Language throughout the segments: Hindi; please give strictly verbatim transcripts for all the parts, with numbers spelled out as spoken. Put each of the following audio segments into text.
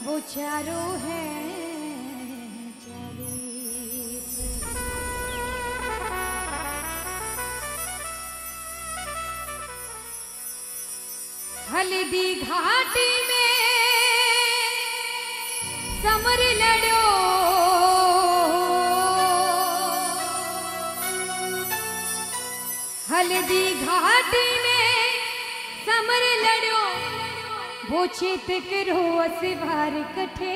वो चारों हैं हल्दी घाटी में समर लड़ो हल्दी घाटी में समर लड़ो वो चेत करो असवार कठे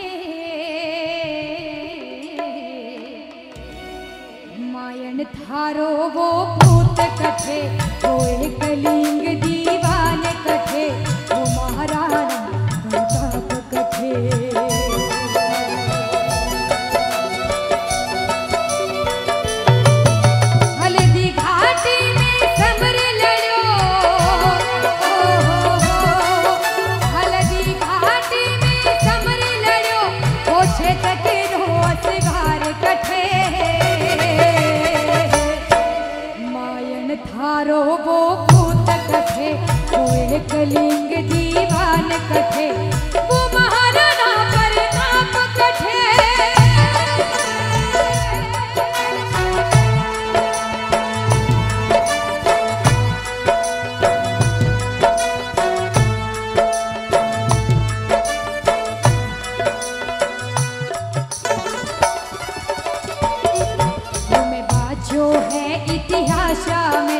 मायन थारो वो भूत कठे वो एक लिंग दीवान कठे वो महाराणा प्रताप कठे हल्दी घाटी में समर लड़ो हल्दी घाटी में समर लड़ो वो छेत करो असवार कठे थारो वो भूत कठे वो एक लिंग दीवान कठे वो महाराणा प्रताप कठे तुम्हें बाजो है इतिहास में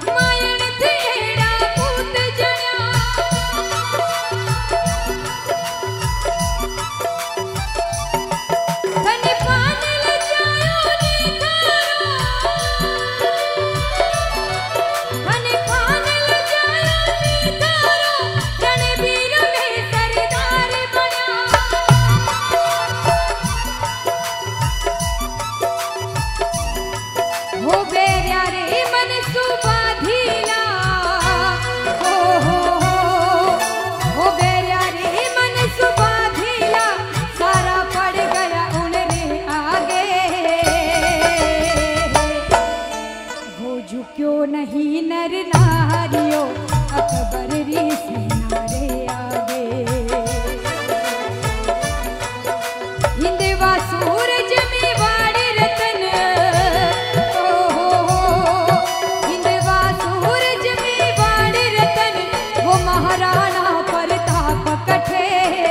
क्यों नहीं नर नारियों अकबर री सेनारे आगे हिंदवा सूरज में वाड़ी रतन ओ हो हो हिंदवा सूरज में वाड़ी रतन वो महाराणा प्रताप कठे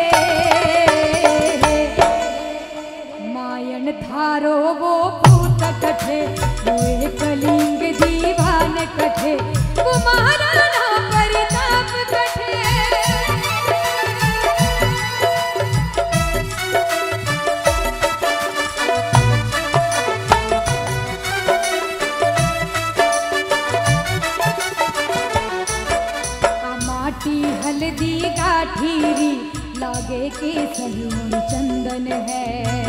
मायन थारो वो भूत कठे वो एक लिंग दीवान कठे वो महाराणा प्रताप कठे माटी हल्दी गाठीरी लागे के सही चंदन है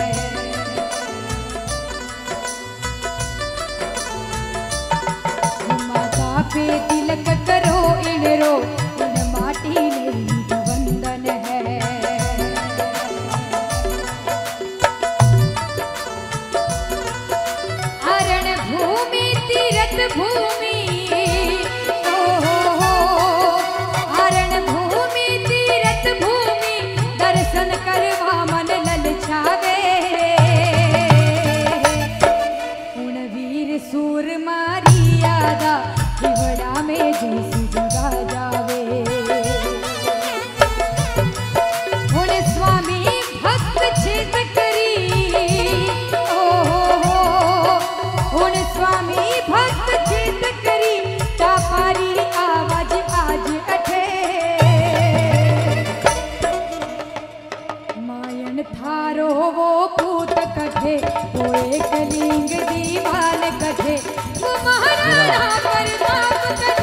पे तिलक करो इन रो इन माटी ने वंदन है अरण भूमि तीरथ भूमि ओ हो हो अरण भूमि तीरथ भूमि दर्शन करवा मन ललचावे उन वीर सूर मारी यादा हिवड़ा में जैसी जगा जावे उन स्वामी भक्त छेद करी ओ हो हो उन स्वामी भक्त छेद करी तापारी आवाज आज अठे मायन थारो वो भूत कठे वो एक लिंग दीवान कठे वो महाराणा प्रताप कठे